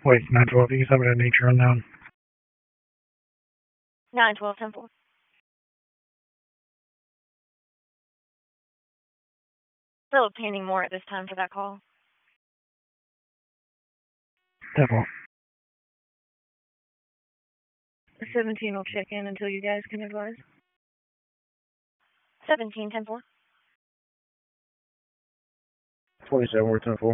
Wait, 912, you can tell me the nature unknown. 912 Temple. Still obtaining more at this time for that call. Temple. 17 will check in until you guys can advise. 17 Temple. 27, we're 10-4.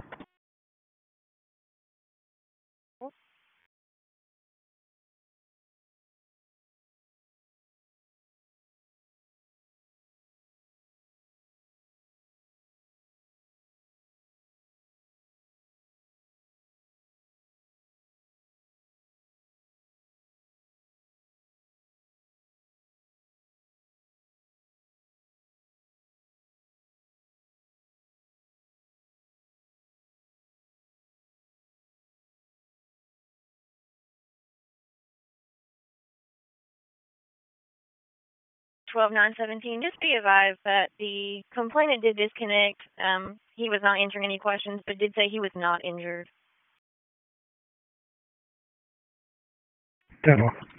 Twelve 917. Just be advised that the complainant did disconnect. He was not answering any questions, but did say he was not injured. Temple.